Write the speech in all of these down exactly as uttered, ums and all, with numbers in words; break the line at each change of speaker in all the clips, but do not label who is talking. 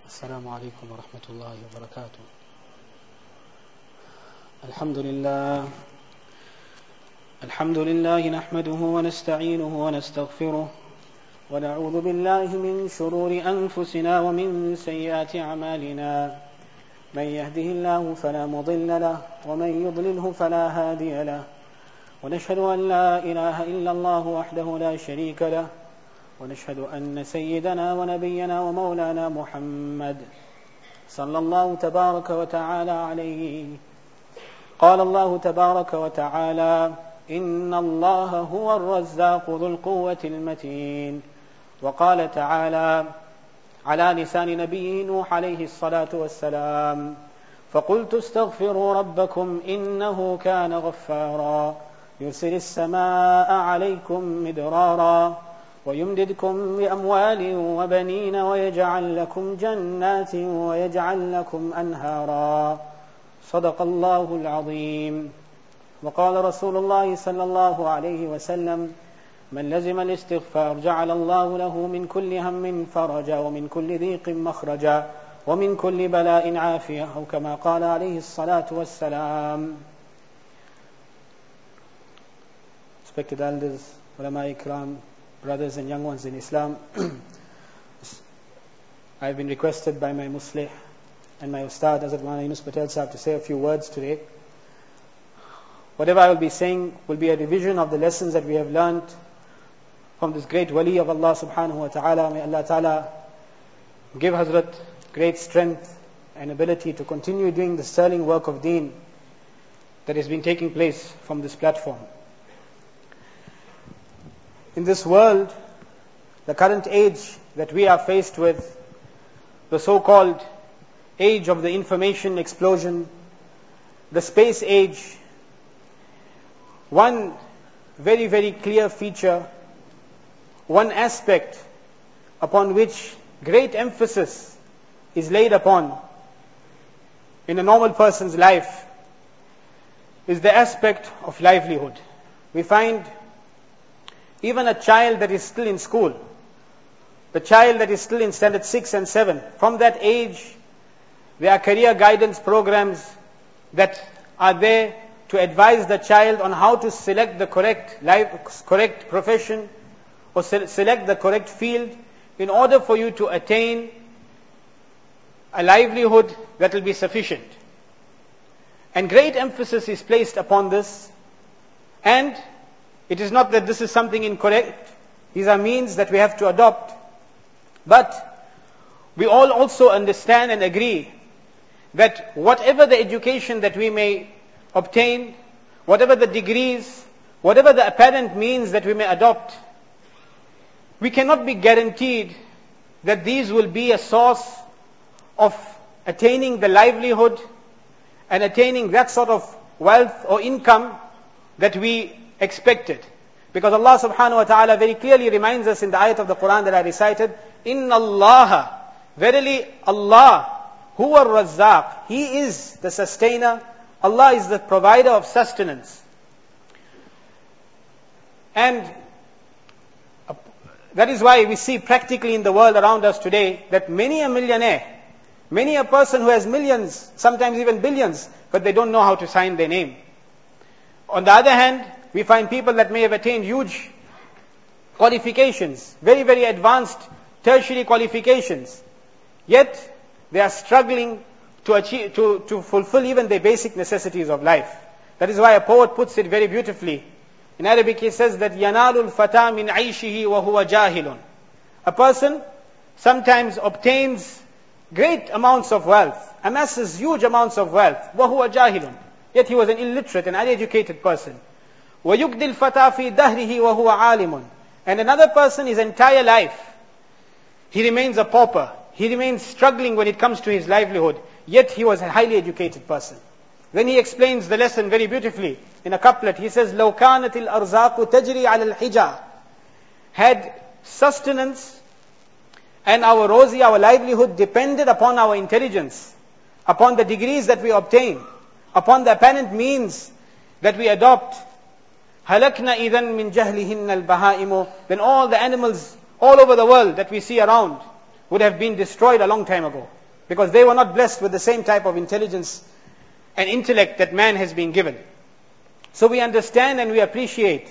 السلام عليكم ورحمة الله وبركاته. الحمد لله الحمد لله نحمده ونستعينه ونستغفره ونعوذ بالله من شرور أنفسنا ومن سيئات أعمالنا. من يهده الله فلا مضل له ومن يضلله فلا هادي له، ونشهد أن لا إله إلا الله وحده لا شريك له، ونشهد أن سيدنا ونبينا ومولانا محمد صلى الله تبارك وتعالى عليه. قال الله تبارك وتعالى: إن الله هو الرزاق ذو القوة المتين. وقال تعالى على لسان نبيه نوح عليه الصلاة والسلام: فقلت استغفروا ربكم إنه كان غفارا يرسل السماء عليكم مدرارا ويمددكم بأموال وبنين ويجعل لكم جنات ويجعل لكم أنهارا. صدق الله العظيم. وقال رسول الله صلى الله عليه وسلم: من لزم الاستغفار جعل الله له من كل هم فرجا ومن كل ضيق مخرجا ومن كل بلاء عافية، أو كما قال عليه الصلاة والسلام. Respected elders, ulama ikram, brothers and young ones in Islam, I have been requested by my Muslih and my Ustad Hazrat Maulana Yunus Patel Sahab to say a few words today. Whatever I will be saying will be a revision of the lessons that we have learned from this great wali of Allah subhanahu wa ta'ala. May Allah ta'ala give Hazrat great strength and ability to continue doing the sterling work of deen that has been taking place from this platform. In this world, the current age that we are faced with, the so-called age of the information explosion, the space age, one very, very clear feature, one aspect upon which great emphasis is laid upon in a normal person's life is the aspect of livelihood. We find even a child that is still in school, the child that is still in standard six and seven, from that age, there are career guidance programs that are there to advise the child on how to select the correct life, correct profession, or se- select the correct field in order for you to attain a livelihood that will be sufficient. And great emphasis is placed upon this, and it is not that this is something incorrect. These are means that we have to adopt. But we all also understand and agree that whatever the education that we may obtain, whatever the degrees, whatever the apparent means that we may adopt, we cannot be guaranteed that these will be a source of attaining the livelihood and attaining that sort of wealth or income that we expected. Because Allah subhanahu wa ta'ala very clearly reminds us in the ayat of the Quran that I recited, Inna Allah, verily Allah, huwa ar-razzaq, He is the sustainer, Allah is the provider of sustenance. And that is why we see practically in the world around us today that many a millionaire, many a person who has millions, sometimes even billions, but they don't know how to sign their name. On the other hand, we find people that may have attained huge qualifications, very, very advanced tertiary qualifications, yet they are struggling to achieve, to, to fulfill even their basic necessities of life. That is why a poet puts it very beautifully. In Arabic he says that يَنَالُ الْفَتَى مِنْ عَيْشِهِ وَهُوَ جَاهِلٌ. A person sometimes obtains great amounts of wealth, amasses huge amounts of wealth, وَهُوَ جَاهِلٌ. Yet he was an illiterate and uneducated person. وَيُقْدِي الْفَتَى فِي دَهْرِهِ وَهُوَ عَالِمٌ. And another person, his entire life, he remains a pauper. He remains struggling when it comes to his livelihood. Yet he was a highly educated person. Then he explains the lesson very beautifully in a couplet. He says, لَوْ كَانَتِ الْأَرْزَاقُ تَجْرِي عَلَى الْحِجَى. Had sustenance and our rosy, our livelihood depended upon our intelligence, upon the degrees that we obtain, upon the apparent means that we adopt, halakna idhan min jahlihinna al-bahaimu, then all the animals all over the world that we see around would have been destroyed a long time ago. because they were not blessed with the same type of intelligence and intellect that man has been given. So we understand and we appreciate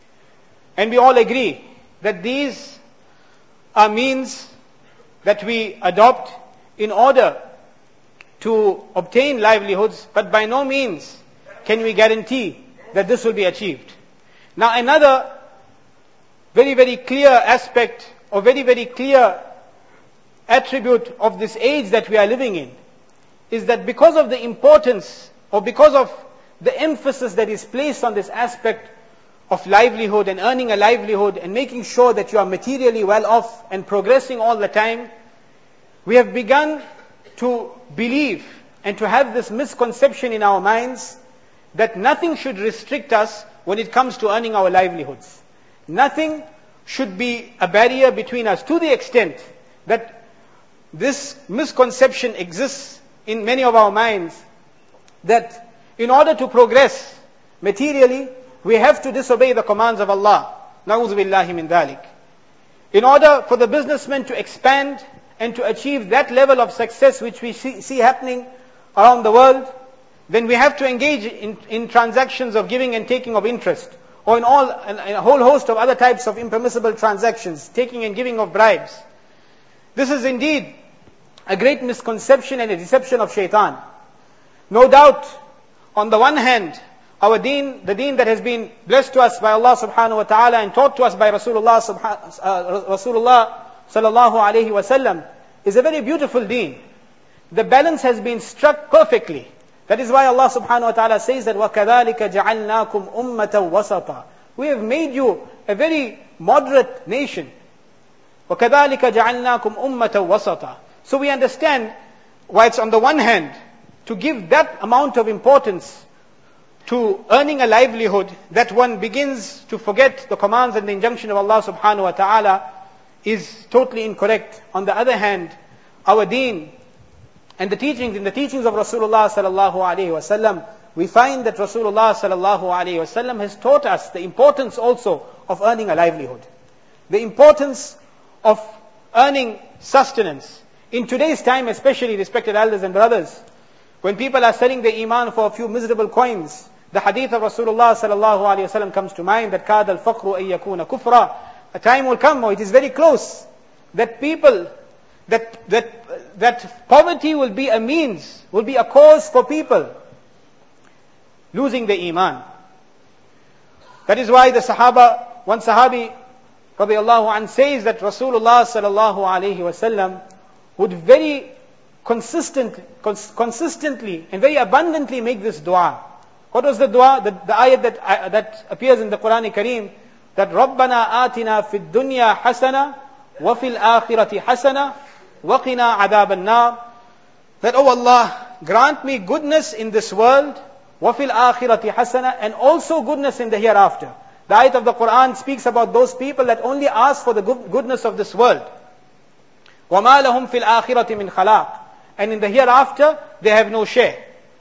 and we all agree that these are means that we adopt in order to obtain livelihoods, but by no means can we guarantee that this will be achieved. Now another very, very clear aspect or very, very clear attribute of this age that we are living in is that because of the importance or because of the emphasis that is placed on this aspect of livelihood and earning a livelihood and making sure that you are materially well off and progressing all the time, we have begun to believe and to have this misconception in our minds that nothing should restrict us when it comes to earning our livelihoods. Nothing should be a barrier between us, to the extent that this misconception exists in many of our minds that in order to progress materially, we have to disobey the commands of Allah. Na'udhu billahi min dhalik. In order for the businessman to expand and to achieve that level of success which we see, see happening around the world, then we have to engage in, in transactions of giving and taking of interest, or in all in, in a whole host of other types of impermissible transactions, taking and giving of bribes. This is indeed a great misconception and a deception of shaitan. No doubt, on the one hand, our deen, the deen that has been blessed to us by Allah subhanahu wa ta'ala and taught to us by Rasulullah, subha, uh, Rasulullah sallallahu alayhi wa sallam, is a very beautiful deen. The balance has been struck perfectly. That is why Allah subhanahu wa ta'ala says that وَكَذَلِكَ جَعَلْنَاكُمْ أُمَّةً وَسَطًا. We have made you a very moderate nation. وَكَذَلِكَ جَعَلْنَاكُمْ أُمَّةً وَسَطًا. So we understand why it's on the one hand to give that amount of importance to earning a livelihood that one begins to forget the commands and the injunction of Allah subhanahu wa ta'ala is totally incorrect. On the other hand, our deen and the teachings, in the teachings of Rasulullah sallallahu alayhi wa sallam, we find that Rasulullah sallallahu alayhi wa sallam has taught us the importance also of earning a livelihood. The importance of earning sustenance. In today's time, especially, respected elders and brothers, when people are selling their iman for a few miserable coins, the hadith of Rasulullah sallallahu alayhi wa sallam comes to mind that كَادَ الْفَقْرُ أَن يَكُونَ كُفْرًا. A time will come, or it is very close, that people, that, that, that poverty will be a means, will be a cause for people losing their iman. That is why the Sahaba, one Sahabi, radiyallahu anh, says that Rasulullah sallallahu alayhi wa sallam would very consistent, cons- consistently and very abundantly make this dua. What was the dua? The, the ayat that, uh, that appears in the Quran Kareem, that رَبَّنَا آتِنَا فِي الدُّنْيَا حَسَنَةً وَفِي الْآخِرَةِ حَسَنَةً وَقِنَا عَذَابَ النَّارِ. That, oh Allah, grant me goodness in this world, وَفِي الْآخِرَةِ حَسَنَةً, and also goodness in the hereafter. The ayat of the Quran speaks about those people that only ask for the good, goodness of this world. وَمَا لَهُمْ فِي الْآخِرَةِ مِنْ خَلَاقٍ. And in the hereafter, they have no share.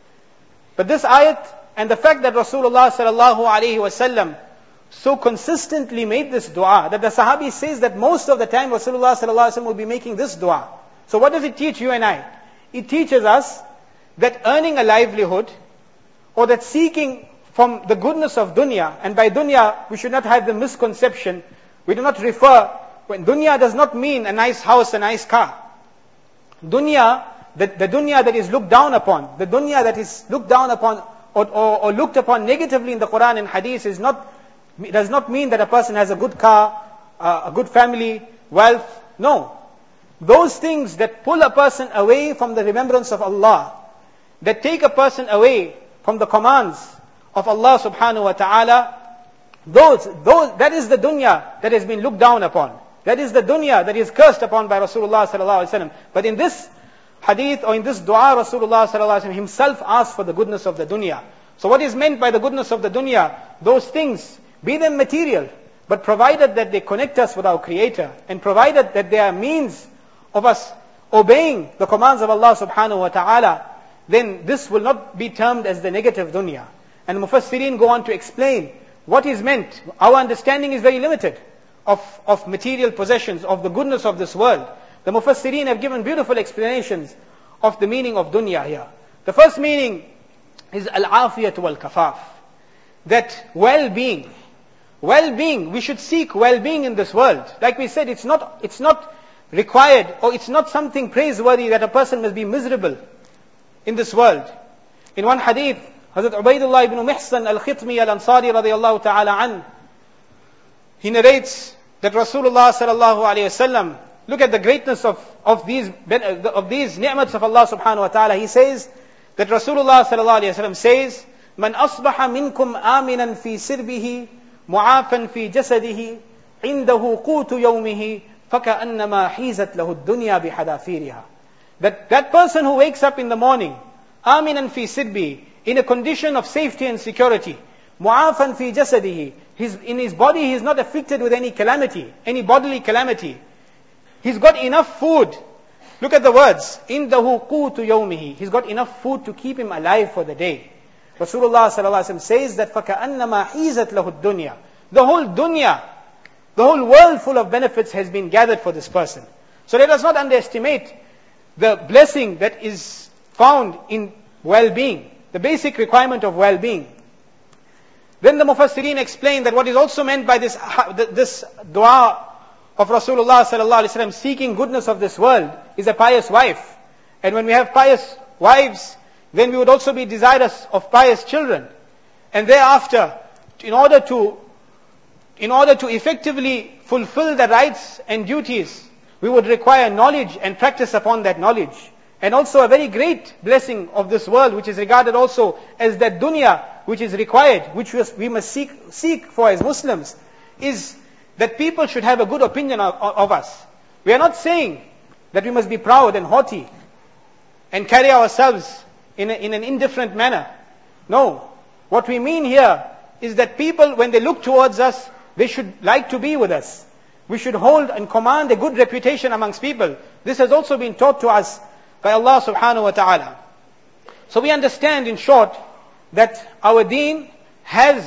But this ayat, and the fact that Rasulullah sallallahu alayhi wa sallam so consistently made this dua, that the Sahabi says that most of the time Rasulullah sallallahu alayhi wa sallam will be making this dua. So what does it teach you and I? It teaches us that earning a livelihood, or that seeking from the goodness of dunya, and by dunya we should not have the misconception, we do not refer, when dunya does not mean a nice house, a nice car. Dunya, the, the dunya that is looked down upon, the dunya that is looked down upon or, or, or looked upon negatively in the Quran and Hadith is not, does not mean that a person has a good car, uh, a good family, wealth. No. Those things that pull a person away from the remembrance of Allah, that take a person away from the commands of Allah subhanahu wa ta'ala, those, those, that is the dunya that has been looked down upon. That is the dunya that is cursed upon by Rasulullah sallallahu alaihi wasallam. But in this hadith, or in this dua, Rasulullah sallallahu alaihi wasallam himself asked for the goodness of the dunya. So what is meant by the goodness of the dunya? Those things, be them material, but provided that they connect us with our Creator, and provided that they are means of us obeying the commands of Allah subhanahu wa ta'ala, then this will not be termed as the negative dunya. And Mufassirin go on to explain what is meant. Our understanding is very limited of, of material possessions, of the goodness of this world. The Mufassirin have given beautiful explanations of the meaning of dunya here. The first meaning is al-afiyatu wal-kafaf. That well-being. Well-being, we should seek well-being in this world. Like we said, it's not, it's not required, or it's not something praiseworthy that a person must be miserable in this world. In one hadith, Hazrat Ubaidullah ibn Mihsan al-Khitmi al-Ansari radiyallahu ta'ala an, he narrates that Rasulullah sallallahu alayhi wasallam, look at the greatness of, of these, of these ni'mats of Allah subhanahu wa ta'ala. He says that Rasulullah sallallahu alayhi wasallam says, Man asbaha minkum aminan fi sirbihi, mu'afan fi jasadihi, indahu qutu yawmihi, فَكَأَنَّمَا حِيزَتْ لَهُ الدُّنْيَا بِحَذَافِيرِهَا. That that person who wakes up in the morning, آمِنًا فِي سِرْبِهِ, in a condition of safety and security, مُعَافًا فِي جَسَدِهِ, his, in his body he is not afflicted with any calamity, any bodily calamity. He's got enough food. Look at the words, إِنْدَهُ قُوتُ يَوْمِهِ. He's got enough food to keep him alive for the day. Rasulullah sallallahu alaihi wasallam says that فَكَأَنَّمَا حِيزَتْ لَهُ الدُّنْيا. The whole dunya, the whole world full of benefits has been gathered for this person. So let us not underestimate the blessing that is found in well-being, the basic requirement of well-being. Then the Mufassirin explain that what is also meant by this, this dua of Rasulullah sallallahu alaihi wasallam, seeking goodness of this world, is a pious wife. And when we have pious wives, then we would also be desirous of pious children. And thereafter, in order to In order to effectively fulfill the rights and duties, we would require knowledge and practice upon that knowledge. And also a very great blessing of this world, which is regarded also as that dunya which is required, which we must seek, seek for as Muslims, is that people should have a good opinion of, of us. We are not saying that we must be proud and haughty and carry ourselves in, a, in an indifferent manner. No. What we mean here is that people, when they look towards us, they should like to be with us. We should hold and command a good reputation amongst people. This has also been taught to us by Allah subhanahu wa ta'ala. So we understand in short that our deen has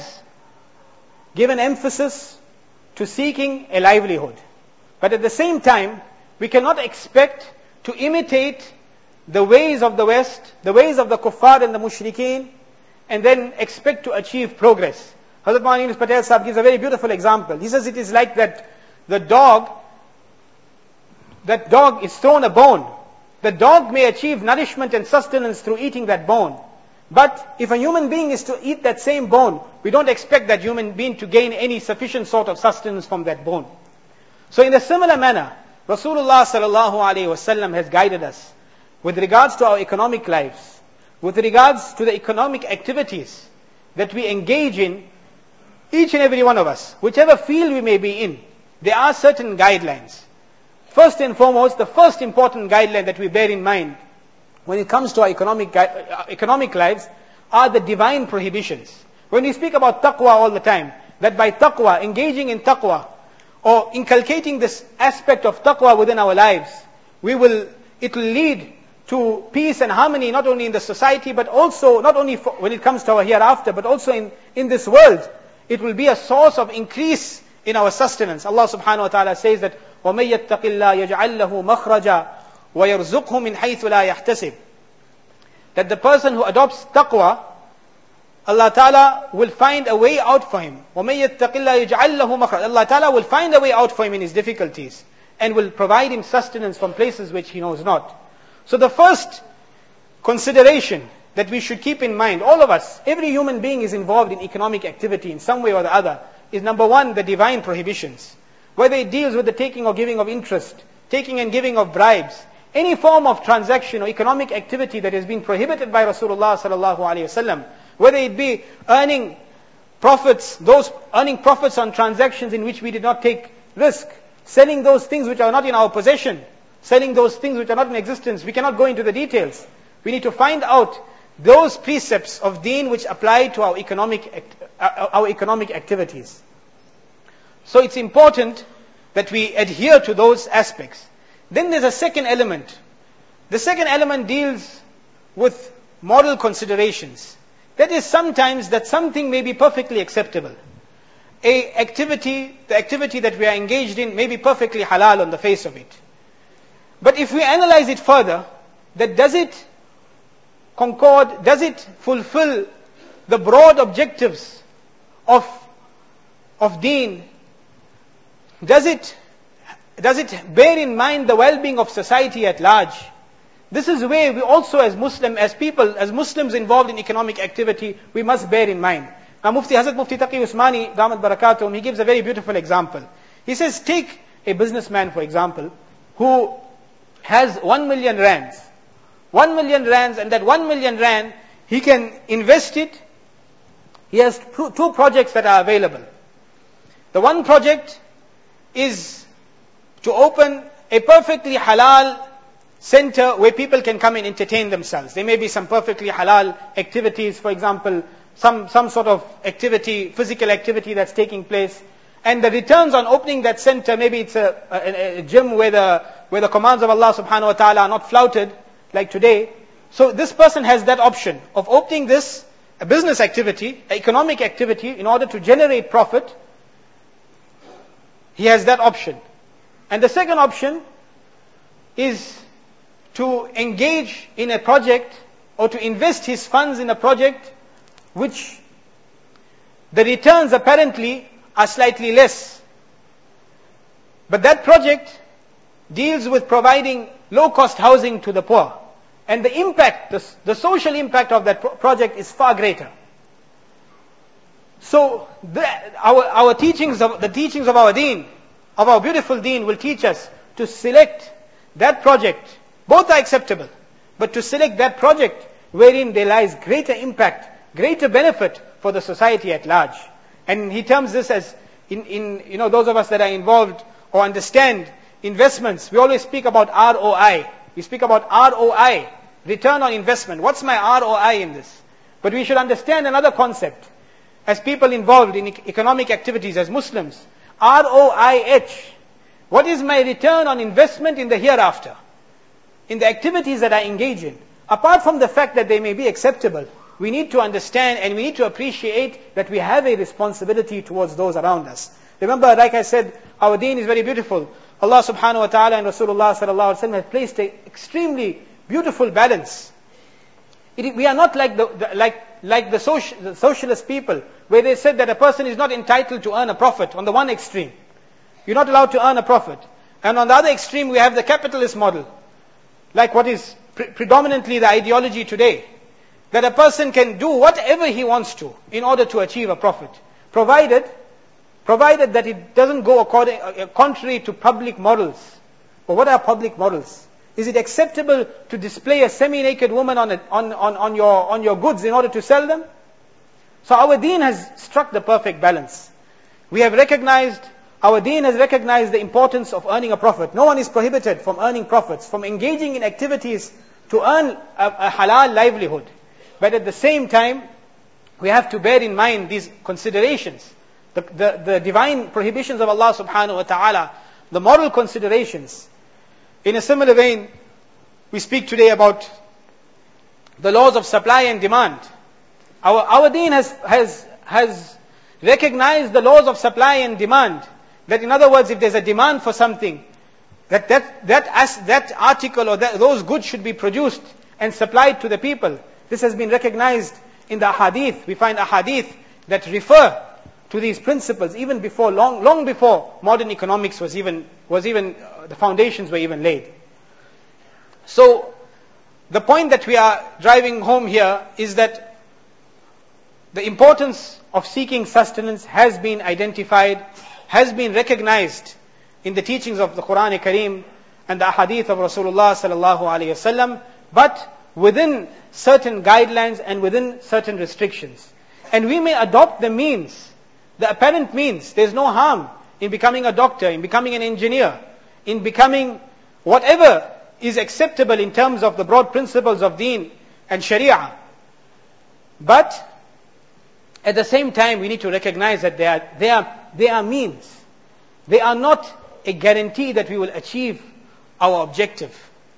given emphasis to seeking a livelihood. But at the same time, we cannot expect to imitate the ways of the West, the ways of the kuffar and the mushrikeen, and then expect to achieve progress. Hazrat Maulana Yunus Patel Sahib gives a very beautiful example. He says it is like that the dog, that dog is thrown a bone. The dog may achieve nourishment and sustenance through eating that bone. But if a human being is to eat that same bone, we don't expect that human being to gain any sufficient sort of sustenance from that bone. So in a similar manner, Rasulullah sallallahu alaihi wasallam has guided us with regards to our economic lives, with regards to the economic activities that we engage in. Each and every one of us, whichever field we may be in, there are certain guidelines. First and foremost, the first important guideline that we bear in mind when it comes to our economic, economic lives are the divine prohibitions. When we speak about taqwa all the time, that by taqwa, engaging in taqwa, or inculcating this aspect of taqwa within our lives, we will, it will lead to peace and harmony not only in the society, but also, not only for, when it comes to our hereafter, but also in, in this world. It will be a source of increase in our sustenance. Allah subhanahu wa ta'ala says that وَمَن يَتَّقِ اللَّهَ يَجْعَلْ لَهُ مَخْرَجًا وَيَرْزُقْهُ مِنْ حَيْثُ لَا يَحْتَسِبُ. That the person who adopts taqwa, Allah ta'ala will find a way out for him. وَمَن يَتَّقِ اللَّهَ يَجْعَلْ لَهُ مَخْرَجًا. Allah ta'ala will find a way out for him in his difficulties and will provide him sustenance from places which he knows not. So the first consideration that we should keep in mind, all of us, every human being is involved in economic activity in some way or the other, is number one, the divine prohibitions. Whether it deals with the taking or giving of interest, taking and giving of bribes, any form of transaction or economic activity that has been prohibited by Rasulullah sallallahu alaihi wasallam, whether it be earning profits, those earning profits on transactions in which we did not take risk, selling those things which are not in our possession, selling those things which are not in existence, we cannot go into the details. We need to find out those precepts of deen which apply to our economic our economic activities. So it's important that we adhere to those aspects. Then there's a second element. The second element deals with moral considerations. That is sometimes that something may be perfectly acceptable. A activity, the activity that we are engaged in may be perfectly halal on the face of it. But if we analyze it further, that does it concord, does it fulfill the broad objectives of, of deen? Does it, does it bear in mind the well-being of society at large? This is where we also as Muslim, as people, as Muslims involved in economic activity, we must bear in mind. Now Mufti, Hazrat Mufti Taqi Usmani, Damat Barakatuhum, he gives a very beautiful example. He says, take a businessman, for example, who has one million rands. One million rands, and that one million rand, he can invest it. He has two projects that are available. The one project is to open a perfectly halal center where people can come and entertain themselves. There may be some perfectly halal activities, for example, some, some sort of activity, physical activity that's taking place. And the returns on opening that center, maybe it's a, a, a gym where the, where the commands of Allah subhanahu wa ta'ala are not flouted, like today. So this person has that option of opening this, a business activity, an economic activity, in order to generate profit. He has that option. And the second option is to engage in a project or to invest his funds in a project which the returns apparently are slightly less. But that project deals with providing low-cost housing to the poor. And the impact, the, the social impact of that pro- project is far greater. So the, our, our teachings, of, the teachings of our deen, of our beautiful deen will teach us to select that project. Both are acceptable. But to select that project wherein there lies greater impact, greater benefit for the society at large. And he terms this as, in, in you know, those of us that are involved or understand investments, we always speak about R O I. We speak about R O I, return on investment. What's my R O I in this? But we should understand another concept. As people involved in economic activities, as Muslims, R O I H. What is my return on investment in the hereafter? In the activities that I engage in. Apart from the fact that they may be acceptable, we need to understand and we need to appreciate that we have a responsibility towards those around us. Remember, like I said, our deen is very beautiful. Allah subhanahu wa ta'ala and Rasulullah sallallahu alaihi wasallam have placed an extremely beautiful balance. It, we are not like the, the like like the, social, the socialist people, where they said that a person is not entitled to earn a profit on the one extreme. You're not allowed to earn a profit. And on the other extreme, we have the capitalist model, like what is pre- predominantly the ideology today, that a person can do whatever he wants to in order to achieve a profit, provided provided that it doesn't go according, uh, contrary to public morals. But what are public morals? Is it acceptable to display a semi-naked woman on, a, on, on, on, your, on your goods in order to sell them? So our deen has struck the perfect balance. We have recognized, our deen has recognized the importance of earning a profit. No one is prohibited from earning profits, from engaging in activities to earn a, a halal livelihood. But at the same time, we have to bear in mind these considerations. The, the, the divine prohibitions of Allah subhanahu wa ta'ala, the moral considerations. In a similar vein, we speak today about the laws of supply and demand. Our, our deen has, has, has recognized the laws of supply and demand. That in other words, if there's a demand for something, that that, that, as, that article or that, those goods should be produced and supplied to the people. This has been recognized in the hadith. We find ahadith that refer to these principles even before, long, long before modern economics was even, was even, uh, the foundations were even laid. So, the point that we are driving home here is that the importance of seeking sustenance has been identified, has been recognized in the teachings of the Quran Kareem and the ahadith of Rasulullah sallallahu alaihi wasallam, but within certain guidelines and within certain restrictions. And we may adopt the means, the apparent means. There's no harm in becoming a doctor, in becoming an engineer, in becoming whatever is acceptable in terms of the broad principles of deen and sharia. But at the same time, we need to recognize that they are, they are, they are means. They are not a guarantee that we will achieve our objective.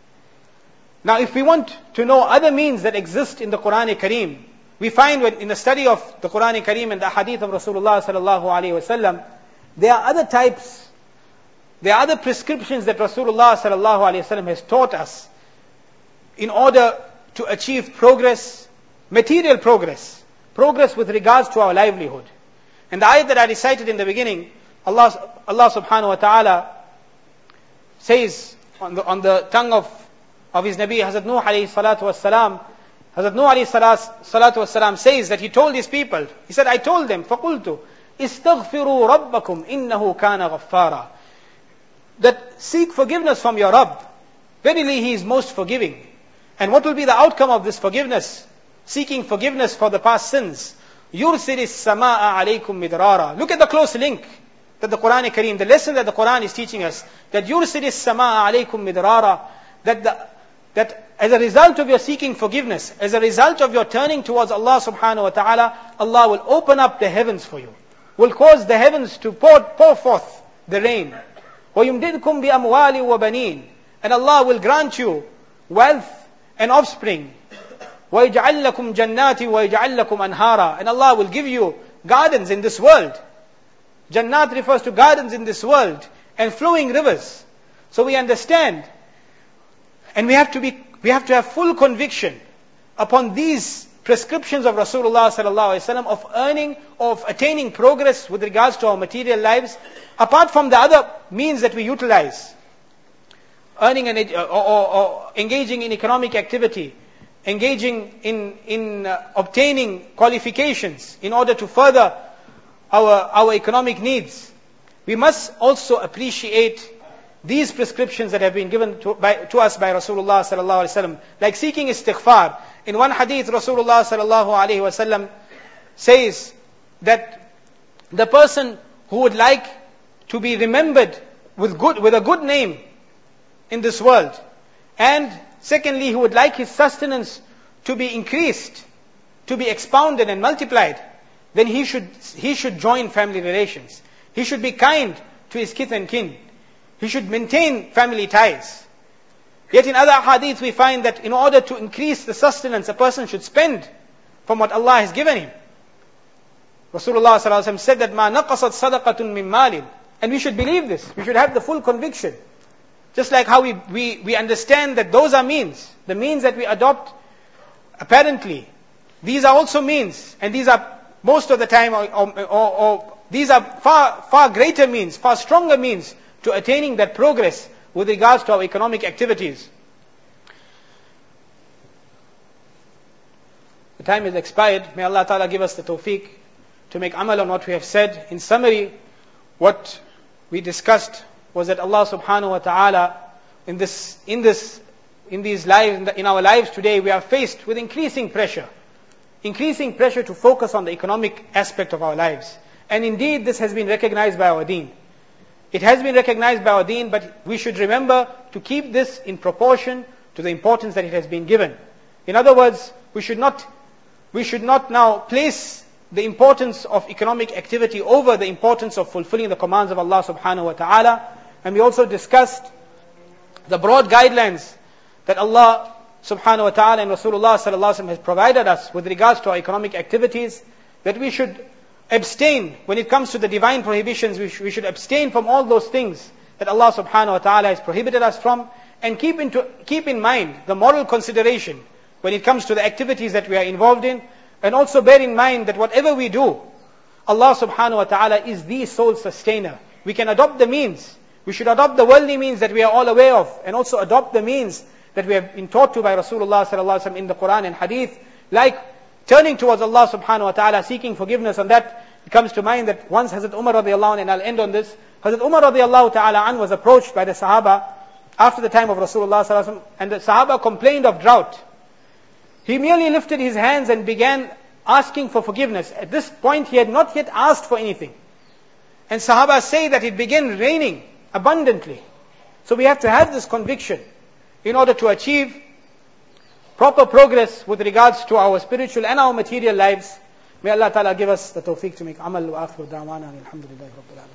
Now, if we want to know other means that exist in the Quran Kareem, we find when in the study of the Quran Kareem and the hadith of Rasulullah sallallahu alaihi wasallam, there are other types, there are other prescriptions that Rasulullah sallallahu alaihi wasallam has taught us in order to achieve progress, material progress, progress with regards to our livelihood. And the ayat that I recited in the beginning, Allah, Allah subhanahu wa ta'ala says on the, on the tongue of, of His Nabi, Hazrat Nuh alayhi salatu wassalam, Hazrat Nuh alayhi salatu wassalam says that he told his people, he said, I told them, فَقُلْتُ إِسْتَغْفِرُوا رَبَّكُمْ إِنَّهُ كَانَ غَفَّارًا, that seek forgiveness from your Rabb. Verily He is most forgiving. And what will be the outcome of this forgiveness? Seeking forgiveness for the past sins. يُرْسِلِ السَّمَاءَ عَلَيْكُمْ مِدْرَارًا. Look at the close link that the Quran Kareem, the lesson that the Quran is teaching us, that يُرْسِلِ السَّمَاءَ عَلَيْكُمْ مِدْرَارًا, that the, that as a result of your seeking forgiveness, as a result of your turning towards Allah subhanahu wa ta'ala, Allah will open up the heavens for you, will cause the heavens to pour, pour forth the rain. وَيُمْدِدْكُمْ بِأَمْوَالٍ وَبَنِينَ, and Allah will grant you wealth and offspring. وَيَجْعَلْ لَكُمْ جَنَّاتٍ وَيَجْعَلْ لَكُمْ أَنْهَارًا, and Allah will give you gardens in this world. Jannat refers to gardens in this world and flowing rivers. So we understand, and we have to be, we have to have full conviction upon these prescriptions of Rasulullah sallallahu alaihi wasallam of earning, of attaining progress with regards to our material lives, apart from the other means that we utilize. Earning an, or, or, or engaging in economic activity, engaging in, in uh, obtaining qualifications in order to further our, our economic needs. We must also appreciate these prescriptions that have been given to, by, to us by Rasulullah sallallahu alaihi wasallam, like seeking istighfar. In one hadith, Rasulullah sallallahu alaihi wasallam says that the person who would like to be remembered with good, with a good name in this world, and secondly, who would like his sustenance to be increased, to be expounded and multiplied, then he should he should join family relations. He should be kind to his kith and kin. He should maintain family ties. Yet in other hadith we find that in order to increase the sustenance, a person should spend from what Allah has given him. Rasulullah sallallahu alaihi wasallam said that ma naqasat sadaqatun min malin, and we should believe this. We should have the full conviction. Just like how we, we, we understand that those are means, the means that we adopt, apparently, these are also means, and these are most of the time, or, or, or, or these are far, far greater means, far stronger means to attaining that progress with regards to our economic activities. The time is expired. May Allah Ta'ala give us the tawfiq to make amal on what we have said. In summary, what we discussed was that Allah subhanahu wa ta'ala, in this, in this, in these lives, in, the, in our lives today, we are faced with increasing pressure. Increasing pressure to focus on the economic aspect of our lives. And indeed, this has been recognized by our deen. It has been recognized by our deen, but we should remember to keep this in proportion to the importance that it has been given. In other words, we should not, we should not now place the importance of economic activity over the importance of fulfilling the commands of Allah subhanahu wa ta'ala. And we also discussed the broad guidelines that Allah subhanahu wa ta'ala and Rasulullah sallallahu alaihi wasallam has provided us with regards to our economic activities, that we should abstain when it comes to the divine prohibitions. We, sh- we should abstain from all those things that Allah subhanahu wa ta'ala has prohibited us from, and keep, into, keep in mind the moral consideration when it comes to the activities that we are involved in, and also bear in mind that whatever we do, Allah subhanahu wa ta'ala is the sole sustainer. We can adopt the means. We should adopt the worldly means that we are all aware of, and also adopt the means that we have been taught to by Rasulullah sallallahu alaihi wasallam in the Quran and Hadith, like turning towards Allah subhanahu wa ta'ala, seeking forgiveness. On that, it comes to mind that once Hazrat Umar radiallahu anhu, and I'll end on this, Hazrat Umar radiallahu ta'ala an was approached by the Sahaba after the time of Rasulullah sallallahu alaihi wasallam, and the Sahaba complained of drought. He merely lifted his hands and began asking for forgiveness. At this point, he had not yet asked for anything. And Sahaba say that it began raining abundantly. So we have to have this conviction in order to achieve proper progress with regards to our spiritual and our material lives. May Allah Ta'ala give us the tawfiq to make amal wa akhir da'wana alhamdulillahi rabbil alamin.